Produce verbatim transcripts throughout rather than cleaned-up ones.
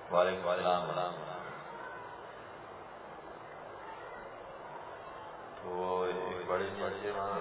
وعلیکم السلام۔ تو ایک بڑے سے وہاں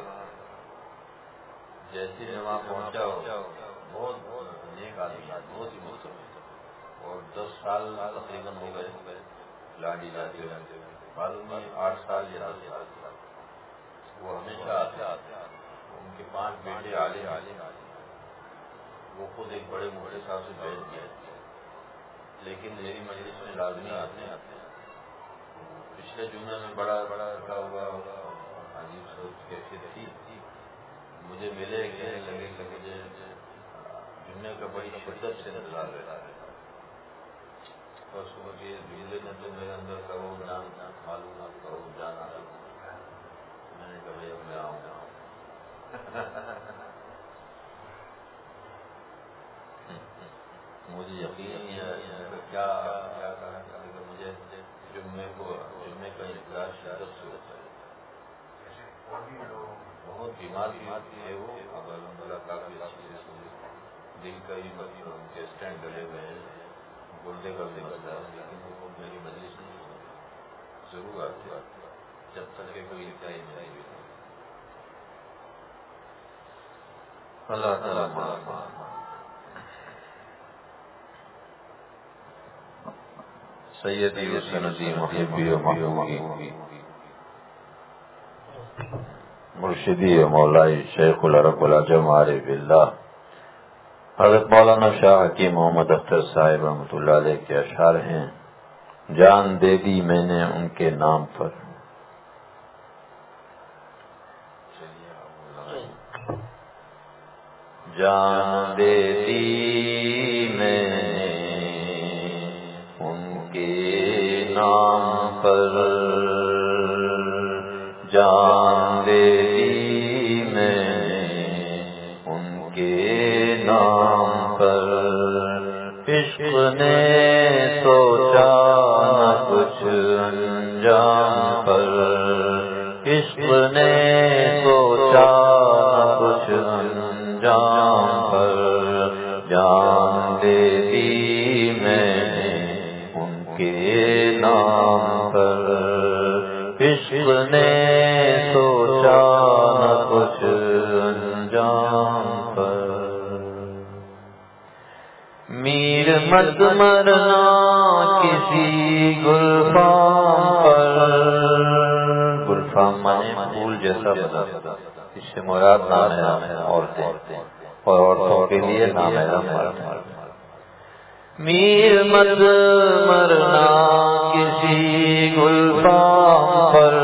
جیسے میں وہاں پہنچا ہو، بہت نیک آدمی، بہت ہی محترم، اور دس سال تقریباً ہو گئے لاڈی جاتے ہوئے، معلوم میں آٹھ سال یا دس سال وہ ہمیشہ آتے۔ ان کے پانچ بیٹے عالم ہیں، وہ خود ایک بڑے مفتی صاحب سے بیٹھ گئے، لیکن میری مجلس میں لازمی آتے ہیں۔ پچھلے جمعے میں بڑا بڑا رکھا ہوا عجیب سوچ کیفیت تھی، مجھے ملے کہنے لگے کہ مجھے جمعے کا بڑی شدت سے انتظار رہتا ہے، اور صبح کے جملے میں تو میرے اندر کرو جان معلومات کرو جان آ رہا، میں نے کہا اب میں آؤں گا۔ مجھے یقین نہیں ہے کیا کیا کہا کہ مجھے جمعے کو جمعے کا انتظار شدت سے ہوتا ہے، بہت بیمار بیمار تھے وہ، اب الحمد للہ کافی اچھی سے دل کا ہی مطلب ان کے اسٹینڈ ڈلے ہوئے ہیں، گردے کا بھی مسئلہ ہے، لیکن وہ میری مجلس نہیں سنتے، ضرور آتے جب تک کہ کوئی انتہائی نہیں ہوئی۔ اللہ تعالیٰ سیدی و سندی محبی و محبوبی مرشدی و مولائی شیخ العرب العجم عارف اللہ حضرت مولانا شاہ حکیم محمد اختر صاحب رحمۃ اللہ علیہ کے اشعار ہیں، جان دے دی میں نے ان کے نام پر، جان دے دی میں ان کے نام پر، جان دے دی میں ان کے نام پر، عشق نے سوچا نہ کچھ انجام پر، عشق نے سوچا نہ کچھ انجام پر، جان دے دی میں ان کے نام پر، عشق نے سوچا نہ کچھ انجام پر، میر مت مرنا کسی گلفام پر، گلفام مانے پھول جیسا بنا، اس سے مراد نام ہے عورتیں، اور عورتوں کے لیے نام ہے مرد۔ میر مت مرنا کسی گلفام پر،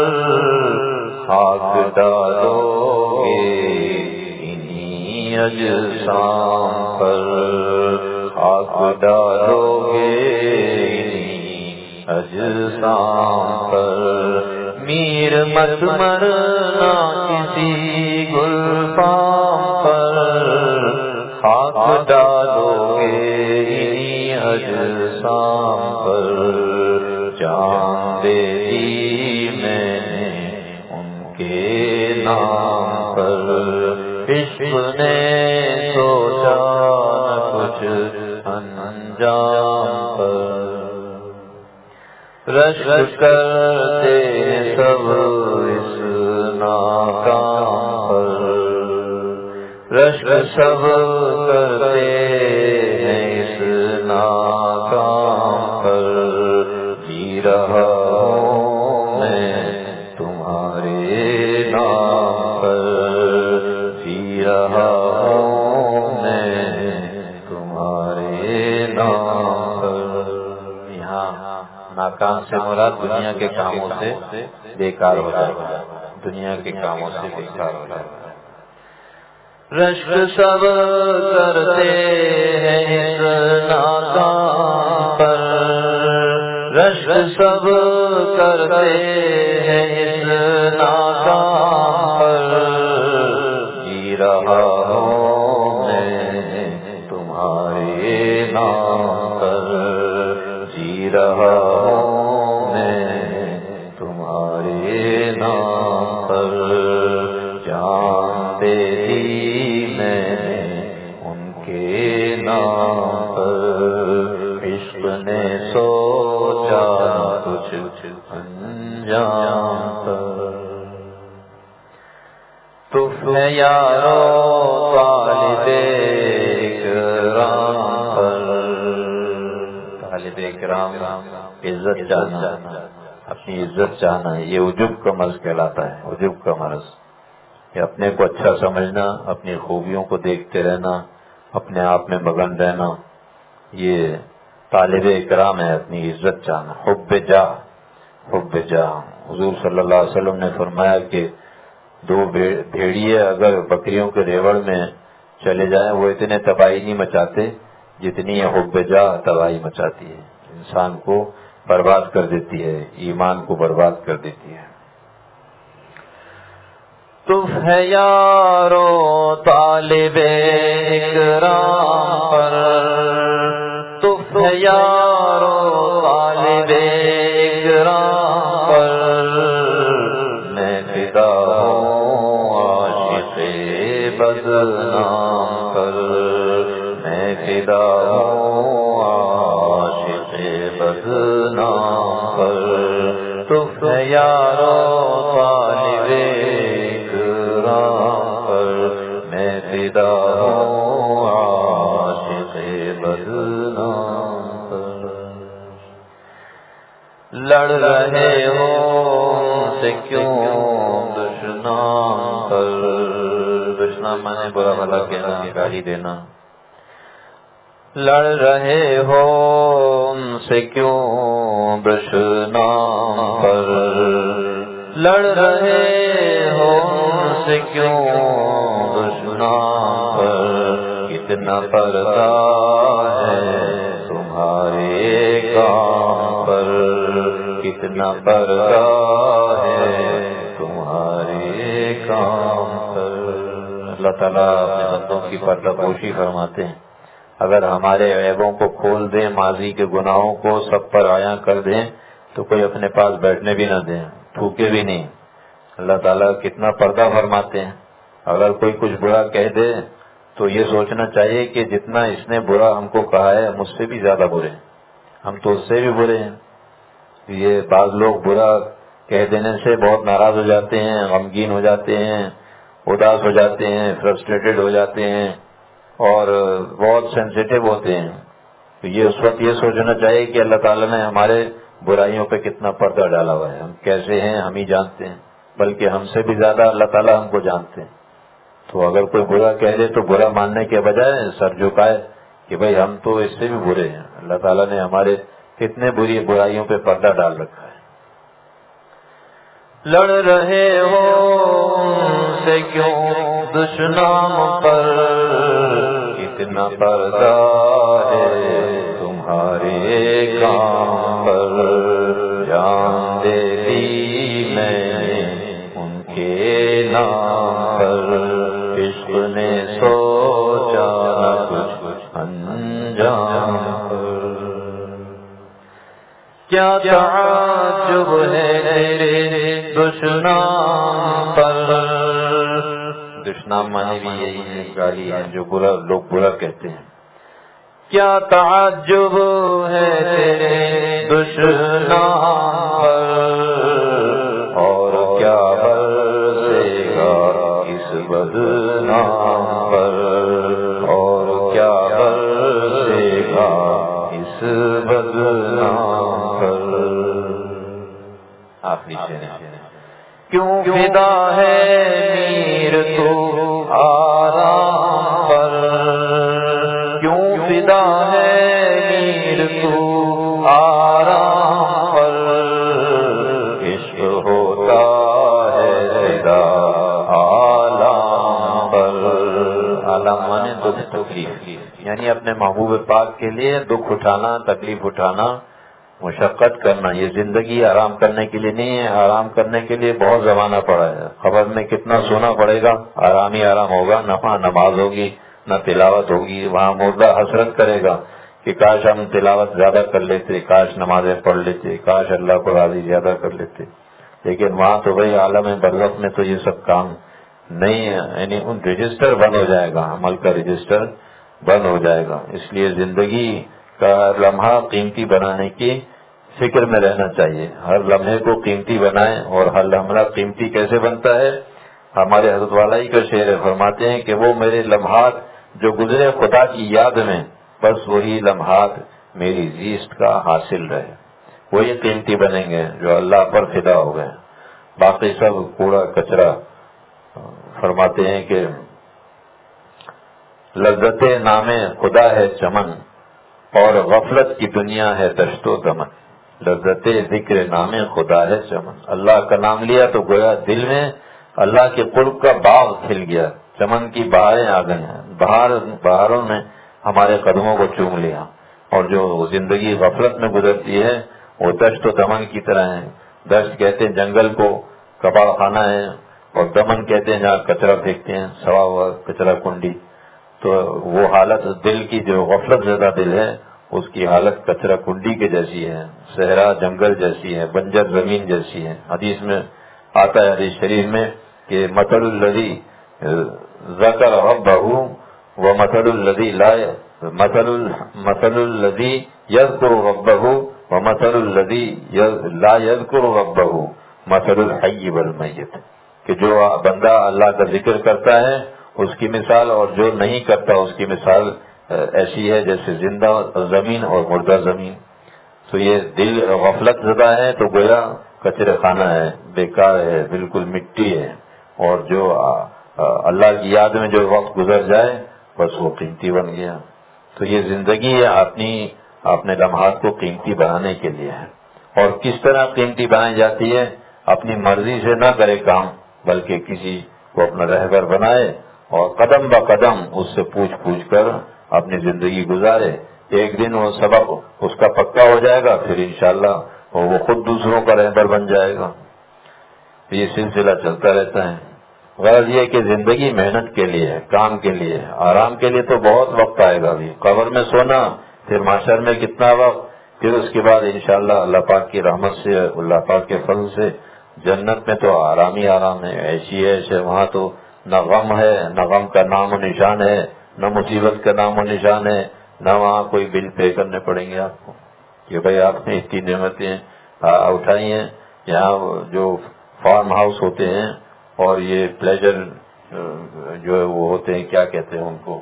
خاک ڈالو گے انہی اجسام پر، خاک ڈالو گے انہی اجسام پر، میر مت مرنا کسی گلفام پر، خاک ڈالو گے انہی اجسام پر، جان دے دی میں نے ان کے نام پر، عشق نے سوچا نہ کچھ انجام پر، رشک کرتے سب اس ناکام پر، رشک سب کرتے ہیں اس ناکام پر، جی رہا ہوں میں تمہارے نام پر، جی رہا ہوں میں تمہارے نام پر۔ یہاں ناکام سے مراد دنیا کے کاموں سے بیکار ہو جائے، دنیا کے کاموں سے بیکار ہو جائے، رشک سب کرتے ہیں اس ناکام پر، رشک سب کرتے ہیں اس ناکام پر، جی رہا ہوں میں تمہارے نام پر، جی رہا ہوں میں تمہارے نام پر، جان دے دی میں ان کے نام پر، عشق نے سوچا کچھ انجام پر، تو ہے یارو طالب اکرام پر، طالب اکرام عزت چاہنا، اپنی عزت چاہنا، یہ عجب کا مرض کہلاتا ہے، عجب کا مرض، یہ اپنے کو اچھا سمجھنا، اپنی خوبیوں کو دیکھتے رہنا، اپنے آپ میں مگن رہنا، یہ طالب اکرام ہے، اپنی عزت چاہنا، حب جاہ، حب جاہ۔ حضور صلی اللہ علیہ وسلم نے فرمایا کہ دو بھیڑیے اگر بکریوں کے ریوڑ میں چلے جائیں وہ اتنے تباہی نہیں مچاتے جتنی یہ حب جاہ تباہی مچاتی ہے، انسان کو برباد کر دیتی ہے، ایمان کو برباد کر دیتی ہے۔ تو ہے یارو طالب اکرام پر، تو ہے یارو طالب اکرام پر، میں فدا ہوں عاشق بدنام پر، میں فدا ہوں عاشق بدنام پر، تو ہے یارو طالب میں فدا ہوں عاشق بدنام پر، لڑ رہے ہو سے کیوں دشنام پر، دشنام مانے برا بھلا کہنا، گالی دینا، لڑ رہے ہو ان سے کیوں دشنام پر، لڑ رہے ہو ان سے کیوں دشنام پر، کتنا پردہ ہے تمہارے کام پر، کتنا پردہ ہے تمہارے کام پر۔ اللہ تعالیٰ اپنے بندوں کی پردہ پوشی فرماتے ہیں، اگر ہمارے عیبوں کو کھول دیں، ماضی کے گناہوں کو سب پر عیاں کر دیں تو کوئی اپنے پاس بیٹھنے بھی نہ دیں، تھوکے بھی نہیں۔ اللہ تعالیٰ کتنا پردہ فرماتے ہیں، اگر کوئی کچھ برا کہہ دے تو یہ سوچنا چاہیے کہ جتنا اس نے برا ہم کو کہا ہے مجھ سے بھی زیادہ برے ہیں، ہم تو اس سے بھی برے ہیں۔ یہ بعض لوگ برا کہہ دینے سے بہت ناراض ہو جاتے ہیں، غمگین ہو جاتے ہیں، اداس ہو جاتے ہیں، فرسٹریٹڈ ہو جاتے ہیں اور بہت سینسیٹیو ہوتے ہیں۔ تو یہ اس وقت یہ سوچنا چاہیے کہ اللہ تعالیٰ نے ہمارے برائیوں پہ کتنا پردہ ڈالا ہوا ہے، ہم کیسے ہیں ہم ہی جانتے ہیں، بلکہ ہم سے بھی زیادہ اللہ تعالیٰ ہم کو جانتے ہیں۔ تو اگر کوئی برا کہہ دے تو برا ماننے کے بجائے سر جھکائے کہ بھئی ہم تو اس سے بھی برے ہیں، اللہ تعالیٰ نے ہمارے کتنے بری برائیوں پہ پردہ ڈال رکھا ہے۔ لڑ رہے ہو سے کیوں دشنام پر، کتنا پردہ ہے تمہارے کام پر، جان دے دی میں نے ان کے نام پر، عشق نے سوچا نہ کچھ انجام پر، کیا تعجب ہے تیرے دشنام پر، دشنام مانے بھی یہی ہے، گالی ہے جو برا لوگ برا کہتے ہیں۔ کیا تعجب ہے تیرے دشنام پر، اور کیا برسے گا اس بدنام پر، اور کیا برسے گا اس بدنام پر۔ آخری شعر، کیوں فدا ہے میر تو آرام پر، کیوں فدا ہے میر تو آرام پر، عشق ہوتا ہے فدا عالم پر، عالم مانے دکھ تکلیف، یعنی اپنے محبوب پاک کے لیے دکھ اٹھانا، تکلیف اٹھانا، مشقت کرنا۔ یہ زندگی آرام کرنے کے لیے نہیں ہے، آرام کرنے کے لیے بہت زمانہ پڑا ہے، خبر میں کتنا سونا پڑے گا، آرام ہی آرام ہوگا، نہ وہاں نماز ہوگی نہ تلاوت ہوگی، وہاں مردہ حسرت کرے گا کہ کاش ہم تلاوت زیادہ کر لیتے، کاش نمازیں پڑھ لیتے، کاش اللہ کو راضی زیادہ کر لیتے، لیکن وہاں تو بھائی عالم برزخ میں تو یہ سب کام نہیں ہے، یعنی ان رجسٹر بند ہو جائے گا، عمل کا رجسٹر بند ہو جائے گا۔ اس لیے زندگی کا لمحہ قیمتی بنانے کی فکر میں رہنا چاہیے. ہر لمحے کو قیمتی بنائیں. اور ہر لمحہ قیمتی کیسے بنتا ہے؟ ہمارے حضرت والا ہی کا شعر فرماتے ہیں کہ وہ میرے لمحات جو گزرے خدا کی یاد میں، بس وہی لمحات میری زیست کا حاصل رہے. وہی قیمتی بنیں گے جو اللہ پر فدا ہو گئے. باقی سب کوڑا کچرا. فرماتے ہیں کہ لذت نام خدا ہے چمن اور غفلت کی دنیا ہے دشت و دمن. لذت ذکر نام خدا ہے چمن. اللہ کا نام لیا تو گویا دل میں اللہ کے قرب کا باغ کھل گیا. چمن کی بہاریں آ گئی ہیں. بہار بہاروں نے ہمارے قدموں کو چوم لیا. اور جو زندگی غفلت میں گزرتی ہے وہ دشت و دمن کی طرح ہے. دشت کہتے ہیں جنگل کو، کباڑ خانہ ہے، اور دمن کہتے ہیں جہاں کچرا پھینکتے ہیں، سوا ہوا کچرا کنڈی. تو وہ حالت دل کی جو غفلت زدہ دل ہے اس کی حالت کچرا کنڈی کے جیسی ہے، صحرا جنگل جیسی ہے، بنجر زمین جیسی ہے. حدیث میں آتا ہے، حدیث شریف میں، کہ مثل الذی ذکر ربہ و مثل الذی لا مثل مثل الذی یذکر ربہ و مثل الذی لا یذکر ربہ مثل الحی والمیت. کہ جو بندہ اللہ کا ذکر کرتا ہے اس کی مثال اور جو نہیں کرتا اس کی مثال ایسی ہے جیسے زندہ زمین اور مردہ زمین. تو یہ دل غفلت زدہ ہے تو گویا کچرے خانہ ہے، بیکار ہے، بالکل مٹی ہے. اور جو اللہ کی یاد میں جو وقت گزر جائے بس وہ قیمتی بن گیا. تو یہ زندگی ہے اپنی اپنے لمحات کو قیمتی بنانے کے لیے ہے. اور کس طرح قیمتی بنائی جاتی ہے؟ اپنی مرضی سے نہ کرے کام، بلکہ کسی کو اپنا رہبر بنائے اور قدم با قدم اس سے پوچھ پوچھ کر اپنی زندگی گزارے. ایک دن وہ سبق اس کا پکا ہو جائے گا، پھر انشاءاللہ وہ خود دوسروں کا رہبر بن جائے گا. یہ سلسلہ چلتا رہتا ہے. غرض یہ کہ زندگی محنت کے لیے ہے، کام کے لیے ہے. آرام کے لیے تو بہت وقت آئے گا. ابھی قبر میں سونا، پھر معاشر میں کتنا وقت، پھر اس کے بعد انشاءاللہ اللہ پاک کی رحمت سے، اللہ پاک کے فضل سے جنت میں تو آرام ہی آرام ہے. ایسی ہے وہاں تو نہ غم ہے، نہ غم کا نام و نشان ہے، نہ مصیبت کا نام و نشان ہے، نہ وہاں کوئی بل پے کرنے پڑیں گے آپ کو کہ بھائی آپ نے اتنی نعمتیں اٹھائی ہیں. یہاں جو فارم ہاؤس ہوتے ہیں اور یہ پلیجر جو وہ ہوتے ہیں، کیا کہتے ہیں ان کو،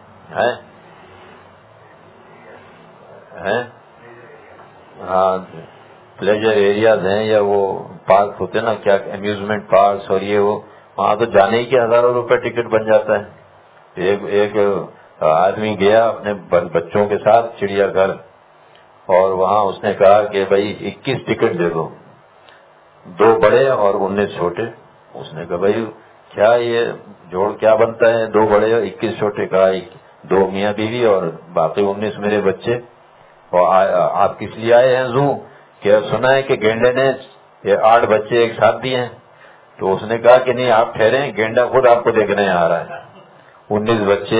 ہاں پلیجر ایریاز ہیں یا وہ پارک ہوتے ہیں نا، کیا امیوزمنٹ پارکس، اور یہ وہ وہاں تو جانے ہی کے ہزاروں روپے ٹکٹ بن جاتا ہے. ایک ایک آدمی گیا اپنے بچوں کے ساتھ چڑیا گھر، اور وہاں اس نے کہا کہ بھائی اکیس ٹکٹ دے دو، دو بڑے اور انیس چھوٹے. اس نے کہا بھائی کیا یہ جوڑ کیا بنتا ہے، دو بڑے اور اکیس چھوٹے؟ کہا دو میاں بیوی اور باقی انیس میرے بچے. اور آپ کس لیے آئے ہیں زو؟ کہ سنا ہے کہ گینڈے نے یہ آٹھ بچے ایک ساتھ دیے ہیں. تو اس نے کہا کہ نہیں آپ ٹھہرے، گینڈا خود آپ کو دیکھنے آ رہا ہے. انیس بچے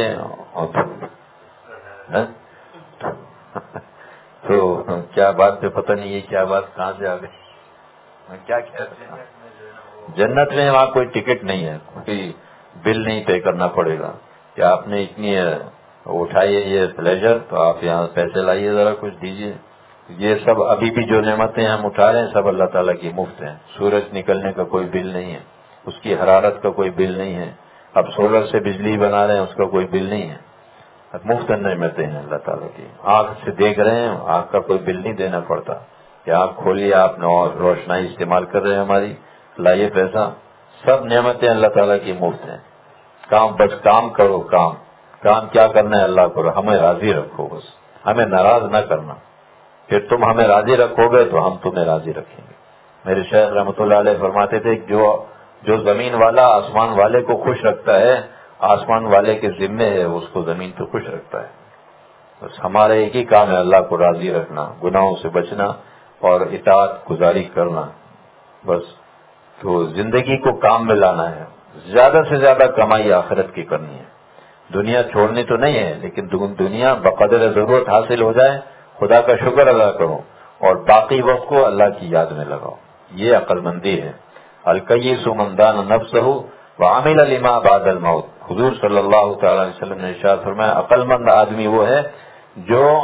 تو کیا بات پہ پتہ نہیں ہے کیا بات کہاں سے آ گئی. کیا کہتے ہیں جنت میں وہاں کوئی ٹکٹ نہیں ہے، کوئی بل نہیں پے کرنا پڑے گا کہ آپ نے اتنی اٹھائیے یہ پلیجر تو آپ یہاں پیسے لائیے ذرا کچھ دیجیے. یہ سب ابھی بھی جو نعمتیں ہم اٹھا رہے ہیں سب اللہ تعالیٰ کی مفت ہیں. سورج نکلنے کا کوئی بل نہیں ہے، اس کی حرارت کا کوئی بل نہیں ہے. اب سولر سے بجلی بنا رہے ہیں اس کا کوئی بل نہیں ہے. مفت نعمتیں ہیں اللہ تعالیٰ کی. آنکھ سے دیکھ رہے ہیں، آنکھ کا کوئی بل نہیں دینا پڑتا کہ آنکھ کھولیے آپ نے اور روشنائی استعمال کر رہے ہیں ہماری، لائیے پیسہ. سب نعمتیں اللہ تعالیٰ کی مفت ہیں. کام بس کام کرو. کام کام کیا کرنا ہے اللہ کو ہمیں راضی رکھو، بس ہمیں ناراض نہ کرنا. پھر تم ہمیں راضی رکھو گے تو ہم تمہیں راضی رکھیں گے. میرے شیخ رحمۃ اللہ علیہ فرماتے تھے جو جو زمین والا آسمان والے کو خوش رکھتا ہے، آسمان والے کے ذمے ہے اس کو زمین تو خوش رکھتا ہے. بس ہمارا ایک ہی کام ہے اللہ کو راضی رکھنا، گناہوں سے بچنا اور اطاعت گزاری کرنا. بس تو زندگی کو کام میں لانا ہے. زیادہ سے زیادہ کمائی آخرت کی کرنی ہے. دنیا چھوڑنی تو نہیں ہے، لیکن دنیا بقدر ضرورت حاصل ہو جائے، خدا کا شکر ادا کرو اور باقی وقت کو اللہ کی یاد میں لگاؤ. یہ عقل مندی ہے. الکیس من دان نفسہ وعمل لما بعد الموت. حضور صلی اللہ تعالی علیہ وسلم نے ارشاد فرمایا عقل مند آدمی وہ ہے جو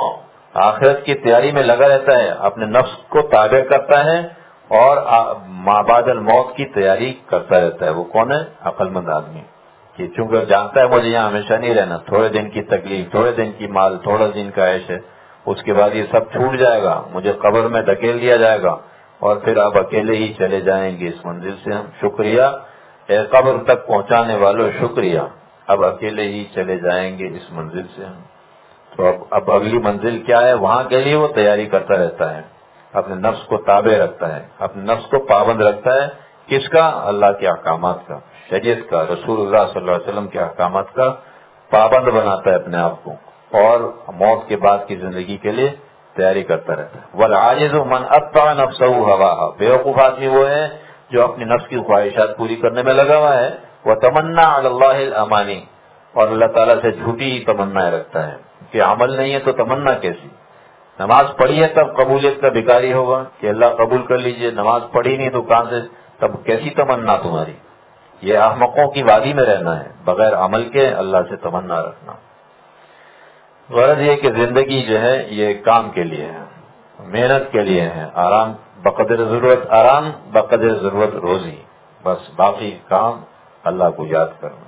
آخرت کی تیاری میں لگا رہتا ہے، اپنے نفس کو تابع کرتا ہے اور ما بعد الموت کی تیاری کرتا رہتا ہے. وہ کون ہے؟ عقل مند آدمی، کہ چونکہ جانتا ہے مجھے یہاں ہمیشہ نہیں رہنا، تھوڑے دن کی تکلیف، تھوڑے دن کی مال، تھوڑا دن کا عیش ہے، اس کے بعد یہ سب چھوٹ جائے گا، مجھے قبر میں دھکیل دیا جائے گا اور پھر آپ اکیلے ہی چلے جائیں گے اس منزل سے. ہم شکریہ اے قبر تک پہنچانے والوں، شکریہ، اب اکیلے ہی چلے جائیں گے اس منزل سے. ہم تو اب اب اگلی منزل کیا ہے، وہاں کے لیے وہ تیاری کرتا رہتا ہے، اپنے نفس کو تابع رکھتا ہے، اپنے نفس کو پابند رکھتا ہے. کس کا؟ اللہ کے احکامات کا، شریعت کا، رسول اللہ صلی اللہ علیہ وسلم کے احکامات کا پابند بناتا ہے اپنے آپ کو، اور موت کے بعد کی زندگی کے لیے تیاری کرتا رہتا ہے. والعاجز من اتبع نفسه هواها، بیوقوف آدمی وہ ہے جو اپنی نفس کی خواہشات پوری کرنے میں لگا ہوا ہے. وتمنى على الله الامانی، اور اللہ تعالیٰ سے جھوٹی ہی تمنا رکھتا ہے کہ عمل نہیں ہے تو تمنا کیسی؟ نماز پڑھی ہے تب قبولیت کا بھکاری ہوگا کہ اللہ قبول کر لیجئے، نماز پڑھی نہیں تو کہاں سے، تب کیسی تمنا تمہاری؟ یہ احمقوں کی وادی میں رہنا ہے، بغیر عمل کے اللہ سے تمنا رکھنا. غرض یہ کہ زندگی جو ہے یہ کام کے لیے ہے، محنت کے لیے ہے، آرام بقدر ضرورت آرام، بقدر ضرورت روزی، بس باقی کام اللہ کو یاد کرنا.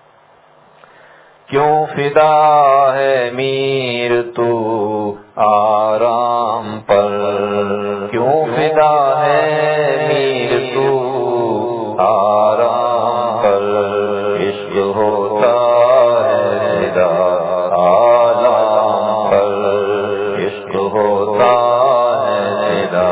کیوں فدا ہے میر تو آرام پر، کیوں فدا ہے میر تو آرام پر، عشق ہوتا ہے فدا آلام پر، عشق ہوتا ہے فدا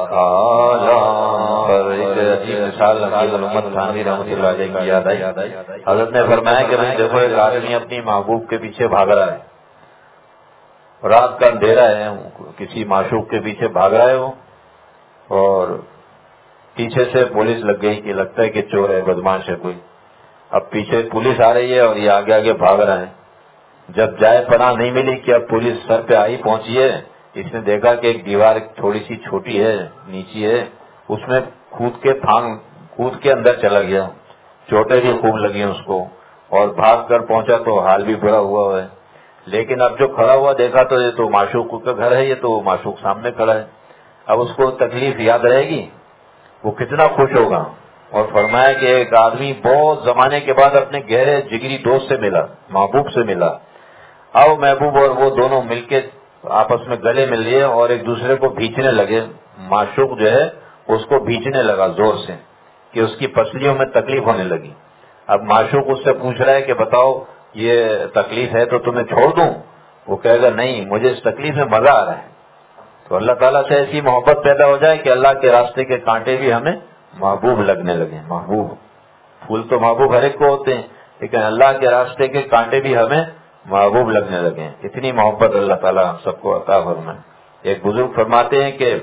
آلام پر. ایک عجیب مثال نقیل محمد تھانوی رحمۃ اللہ علیہ کی یاد آئی. حضرت نے فرمایا کہ بھائی دیکھو، ایک آدمی اپنی محبوب کے پیچھے بھاگ رہا ہے، رات کا اندھیرا ہے، کسی معشوق کے پیچھے بھاگ رہا ہے وہ، اور پیچھے سے پولیس لگ گئی کہ لگتا ہے کہ چور ہے، بدماش ہے کوئی. اب پیچھے پولیس آ رہی ہے اور یہ آگے آگے بھاگ رہا ہے. جب جائے پناہ نہیں ملی کہ اب پولیس سر پہ آئی پہنچی ہے، اس نے دیکھا کہ ایک دیوار تھوڑی سی چھوٹی ہے، نیچی ہے، اس میں کود کے پھانگ کود کے اندر چلا گیا. چوٹیں بھی خوب لگی اس کو، اور بھاگ کر پہنچا تو حال بھی برا ہوا ہے. لیکن اب جو کھڑا ہوا دیکھا تو یہ تو معشوق کا گھر ہے، یہ تو معشوق سامنے کھڑا ہے. اب اس کو تکلیف یاد رہے گی، وہ کتنا خوش ہوگا. اور فرمایا کہ ایک آدمی بہت زمانے کے بعد اپنے گہرے جگری دوست سے ملا، محبوب سے ملا. اب محبوب اور وہ دونوں مل کے آپس میں گلے مل لیے اور ایک دوسرے کو بھینچنے لگے. معشوق جو ہے اس کو بھینچنے لگا زور سے کہ اس کی پسلیوں میں تکلیف ہونے لگی. اب معشوق اس سے پوچھ رہا ہے کہ بتاؤ یہ تکلیف ہے تو تمہیں چھوڑ دوں؟ وہ کہے گا نہیں، مجھے اس تکلیف میں مزہ آ رہا ہے. تو اللہ تعالیٰ سے ایسی محبت پیدا ہو جائے کہ اللہ کے راستے کے کانٹے بھی ہمیں محبوب لگنے لگے. محبوب، پھول تو محبوب ہر ایک کو ہوتے ہیں، لیکن اللہ کے راستے کے کانٹے بھی ہمیں محبوب لگنے لگے. اتنی محبت اللہ تعالیٰ ہم سب کو عطا فرمائے. ایک بزرگ فرماتے ہیں کہ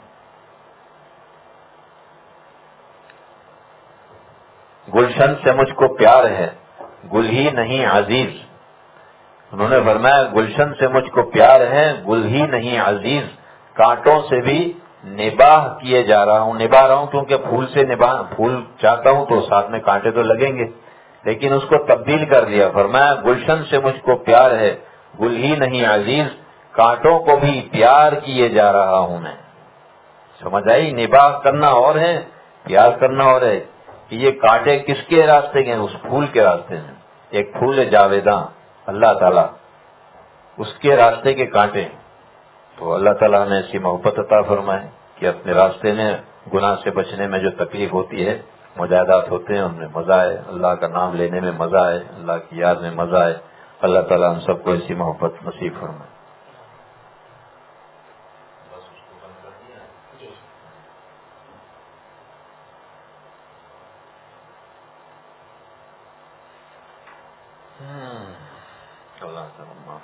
گلشن سے مجھ کو پیار ہے، گل ہی نہیں عزیز. انہوں نے فرمایا گلشن سے مجھ کو پیار ہے، گل ہی نہیں عزیز، کانٹوں سے بھی نباہ کیے جا رہا ہوں. نباہ رہا ہوں کیونکہ پھول سے نباہ، پھول چاہتا ہوں تو ساتھ میں کانٹے تو لگیں گے، لیکن اس کو تبدیل کر دیا. فرمایا گلشن سے مجھ کو پیار ہے، گل ہی نہیں عزیز، کانٹوں کو بھی پیار کیے جا رہا ہوں میں. سمجھ آئی؟ نباہ کرنا اور ہے، پیار کرنا اور ہے. کہ یہ کانٹے کس کے راستے کے ہیں؟ اس پھول کے راستے ہیں. ایک پھول ہے جاویداں، اللہ تعالیٰ، اس کے راستے کے کانٹے. تو اللہ تعالیٰ نے ایسی محبت عطا فرمائے کہ اپنے راستے میں گناہ سے بچنے میں جو تکلیف ہوتی ہے، مجاہدات ہوتے ہیں، ان میں مزہ آئے، اللہ کا نام لینے میں مزہ آئے، اللہ کی یاد میں مزہ آئے. اللہ تعالیٰ ہم سب کو ایسی محبت نصیب فرمائے. اللہ تعالیٰ معاف.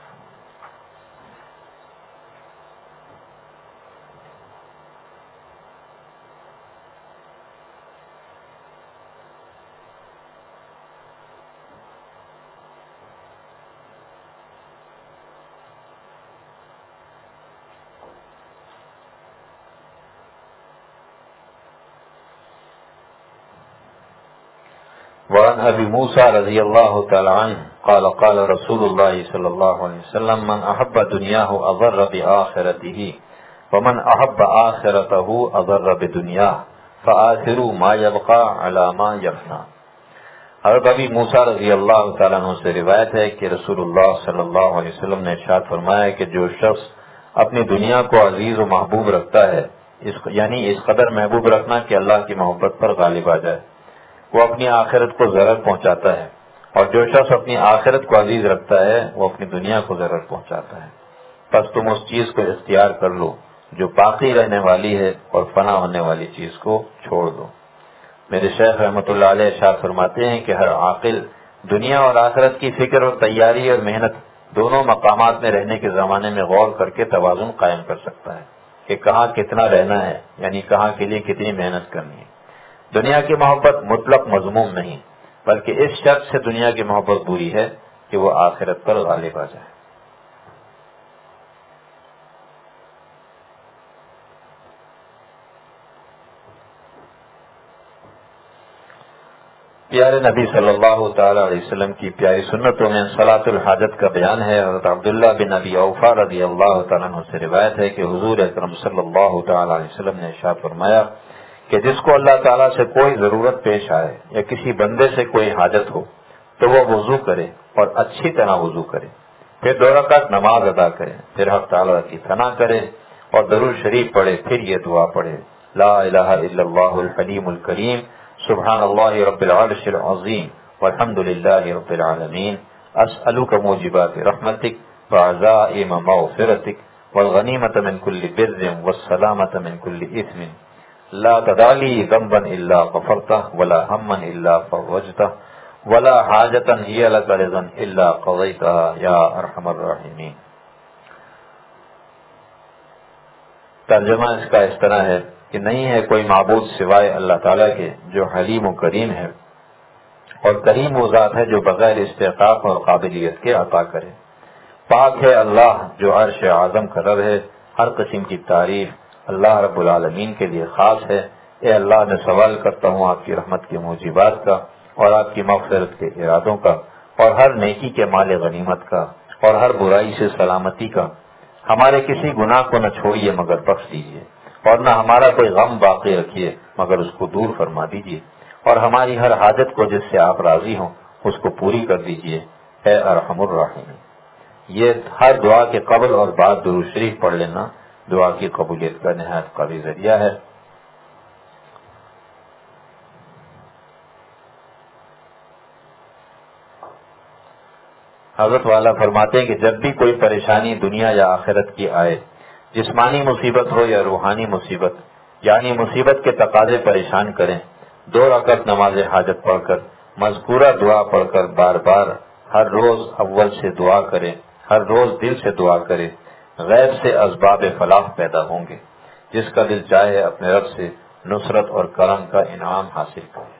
وعن ابي موسى رضي الله تعالى عنه قال قال رسول اللہ صلی اللہ علیہ وسلم من احب دنیاہ اضر بآخرتہ ومن احب آخرتہ اضر بدنیاہ فآخروا ما یبقى علی ما یفنی۔ حضرت ابی موسیٰ رضی اللہ تعالیٰ عنہ سے روایت ہے کہ رسول اللہ صلی اللہ علیہ وسلم نے ارشاد فرمایا کہ جو شخص اپنی دنیا کو عزیز و محبوب رکھتا ہے، اس یعنی اس قدر محبوب رکھنا کہ اللہ کی محبت پر غالب آ جائے، وہ اپنی آخرت کو ضرر پہنچاتا ہے، اور جو شخص اپنی آخرت کو عزیز رکھتا ہے وہ اپنی دنیا کو ضرر پہنچاتا ہے۔ پس تم اس چیز کو اختیار کر لو جو باقی رہنے والی ہے اور فنا ہونے والی چیز کو چھوڑ دو۔ میرے شیخ رحمۃ اللہ علیہ ارشاد فرماتے ہیں کہ ہر عاقل دنیا اور آخرت کی فکر اور تیاری اور محنت دونوں مقامات میں رہنے کے زمانے میں غور کر کے توازن قائم کر سکتا ہے کہ کہاں کتنا رہنا ہے، یعنی کہاں کے لیے کتنی محنت کرنی ہے۔ دنیا کی محبت مطلق مذموم نہیں، بلکہ اس شرط سے دنیا کی محبت بری ہے کہ وہ آخرت پر غالب آ جائے۔ پیارے نبی صلی اللہ تعالی علیہ وسلم کی پیاری سنتوں میں صلاۃ الحاجت کا بیان ہے۔ حضرت عبداللہ بن ابی اوفا رضی اللہ تعالیٰ عنہ سے روایت ہے کہ حضور اکرم صلی اللہ تعالی علیہ وسلم نے ارشاد فرمایا کہ جس کو اللہ تعالیٰ سے کوئی ضرورت پیش آئے یا کسی بندے سے کوئی حاجت ہو تو وہ وضو کرے اور اچھی طرح وضو کرے، پھر دو رکعت نماز ادا کرے، پھر حق تعالیٰ کی ثنا کرے اور درود شریف پڑھے، پھر یہ دعا پڑھے، لا الہ الا اللہ الحلیم الکریم سبحان اللہ رب العرش العظیم والحمد للہ رب العالمین اسألک موجبات رحمتک وعزائم مغفرتک والغنیمۃ من کل بر والسلامۃ من کل اثم لا تدع لی ذنبا الا غفرتہ ولا ہما الا فرجتہ ولا حاجتا ہی لک رضا الا قضیتہا یا ارحم الراحمین۔ ترجمہ اس کا اس طرح ہے کہ نہیں ہے کوئی معبود سوائے اللہ تعالیٰ کے جو حلیم و کریم ہے، اور کریم وہ ذات ہے جو بغیر استحقاق اور قابلیت کے عطا کرے۔ پاک ہے اللہ جو عرش اعظم کا رب ہے، ہر قسم کی تعریف اللہ رب العالمین کے لیے خاص ہے۔ اے اللہ میں سوال کرتا ہوں آپ کی رحمت کے موجبات کا اور آپ کی مغفرت کے ارادوں کا اور ہر نیکی کے مال غنیمت کا اور ہر برائی سے سلامتی کا۔ ہمارے کسی گناہ کو نہ چھوڑیے مگر بخش دیجیے، اور نہ ہمارا کوئی غم باقی رکھیے مگر اس کو دور فرما دیجیے، اور ہماری ہر حاجت کو جس سے آپ راضی ہوں اس کو پوری کر دیجیے، اے ارحم الراحمین۔ یہ ہر دعا کے قبل اور بعد درود شریف پڑھ لینا دعا کی قبولیت کا نہایت قوی ذریعہ ہے۔ حضرت والا فرماتے ہیں کہ جب بھی کوئی پریشانی دنیا یا آخرت کی آئے، جسمانی مصیبت ہو یا روحانی مصیبت، یعنی مصیبت کے تقاضے پریشان کریں، دو رکعت نماز حاجت پڑھ کر مذکورہ دعا پڑھ کر بار بار ہر روز اول سے دعا کریں، ہر روز دل سے دعا کریں، غیب سے اسباب فلاح پیدا ہوں گے۔ جس کا دل چاہے اپنے رب سے نصرت اور کرم کا انعام حاصل کرے۔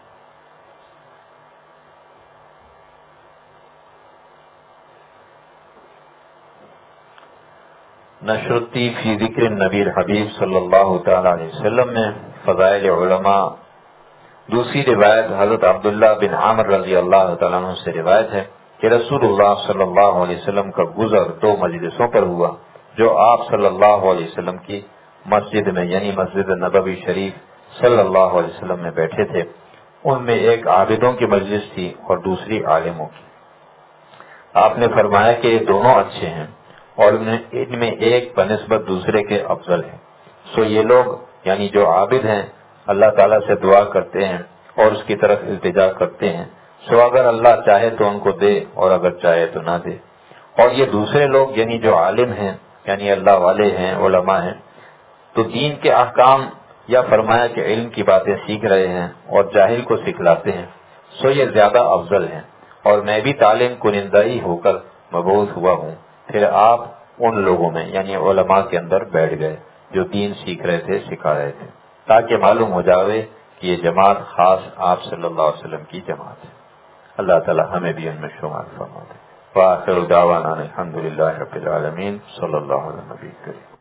نشرتی فی ذکر النبی الحبیب صلی اللہ تعالی علیہ وسلم میں فضائل علماء۔ دوسری روایت حضرت عبداللہ بن عامر رضی اللہ تعالیٰ عنہ سے روایت ہے کہ رسول اللہ صلی اللہ علیہ وسلم کا گزر دو مجلسوں پر ہوا جو آپ صلی اللہ علیہ وسلم کی مسجد میں یعنی مسجد نبوی شریف صلی اللہ علیہ وسلم میں بیٹھے تھے۔ ان میں ایک عابدوں کی مجلس تھی اور دوسری عالموں کی۔ آپ نے فرمایا کہ یہ دونوں اچھے ہیں اور ان میں ایک بنسبت دوسرے کے افضل ہے، سو یہ لوگ یعنی جو عابد ہیں اللہ تعالیٰ سے دعا کرتے ہیں اور اس کی طرف التجا کرتے ہیں، سو اگر اللہ چاہے تو ان کو دے اور اگر چاہے تو نہ دے۔ اور یہ دوسرے لوگ یعنی جو عالم ہیں یعنی اللہ والے ہیں، علماء ہیں، تو دین کے احکام یا فرمایا کہ علم کی باتیں سیکھ رہے ہیں اور جاہل کو سکھلاتے ہیں، سو یہ زیادہ افضل ہیں۔ اور میں بھی تعلیم کنندہ ہی ہو کر مبعوث ہوا ہوں۔ پھر آپ ان لوگوں میں یعنی علماء کے اندر بیٹھ گئے جو دین سیکھ رہے تھے، سکھا رہے تھے، تاکہ معلوم ہو جاوے کہ یہ جماعت خاص آپ صلی اللہ علیہ وسلم کی جماعت ہے۔ اللہ تعالی ہمیں بھی ان میں شمار فرما دے۔ وآخر دعوانا الحمد للہ رب العالمین صلی اللہ علیہ نبی کریم۔